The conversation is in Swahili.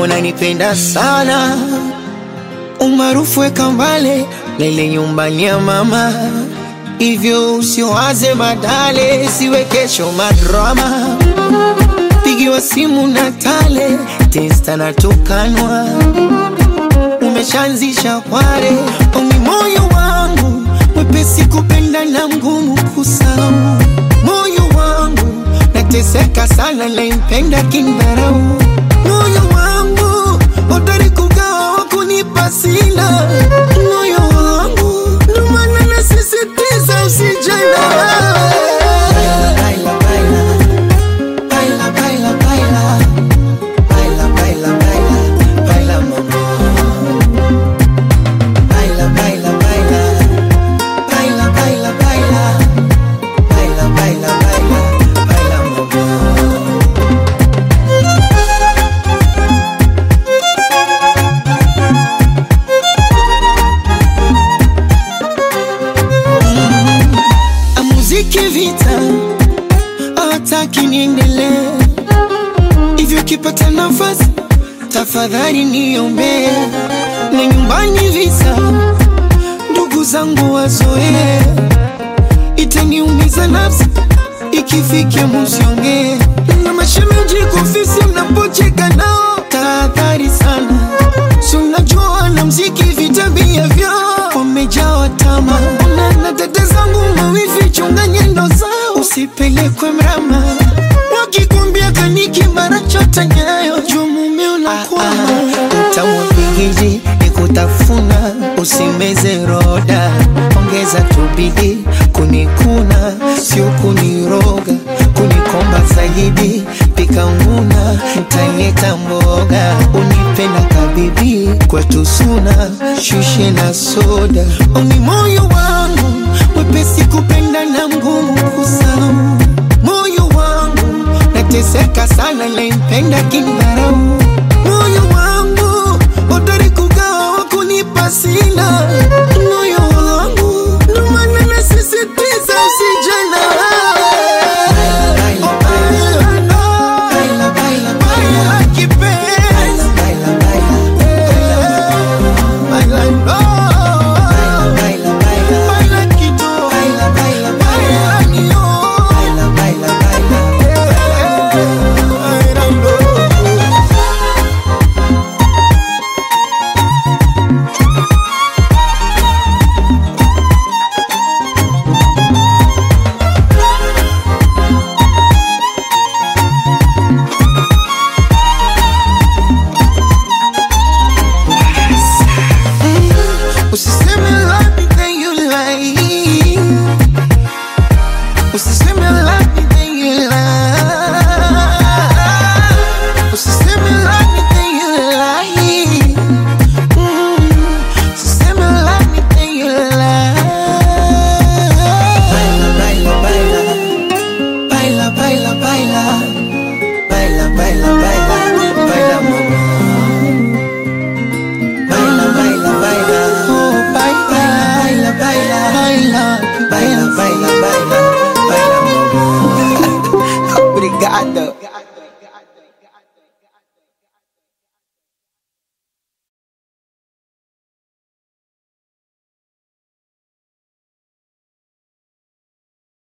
unanipenda sana, umaarufu weka mbale lele nyumbani ya mama, hivyo usiwaze badale, siwe kesho madrama. Pigiwa simu na tale, testa na tukanwa, umeshaanzisha kware. Ongi moyo wangu, mwepesi kupenda na mgumu kusahau. Moyo wangu, nateseka sana na impenda kindharau. Moyo wangu, hodari kugawa wakunipa sina. Moyo wangu, ndo maana nasisitiza usijana. Vita hataki niendelee, hivyo kipata nafasi tafadhali niombe. Na nyumbani visa, ndugu zangu wazoe, itaniumiza nafsi ikifikia musiongee. Na mashemeji kufisi mnapocheka nao, tahadhari sana, si unajua na mziki vitabia vyao wamejawa tama. Na dada zangu mawifi chunga nyendo zao, usipelekwe mrama, wakikumbia kaniki mara chota nyayo, juu mume unakwama. Utamwapigiji nikutafuna, usimeze roda, ongeza tubidi kunikuna, sio kuniroga, kunikomba zaidi, pika nguna, mtaleta mboga, unipenda kabibi, kwetu suna, shushe na soda. Ongi moyo wangu, mwepesi kupenda na mgumu kusahau. Moyo wangu, nateseka sana na impenda kindharau. Moyo wangu, hodari kugawa wakunipa sina. Moyo wangu, ndo maana nasisitiza usijana. Obrigado.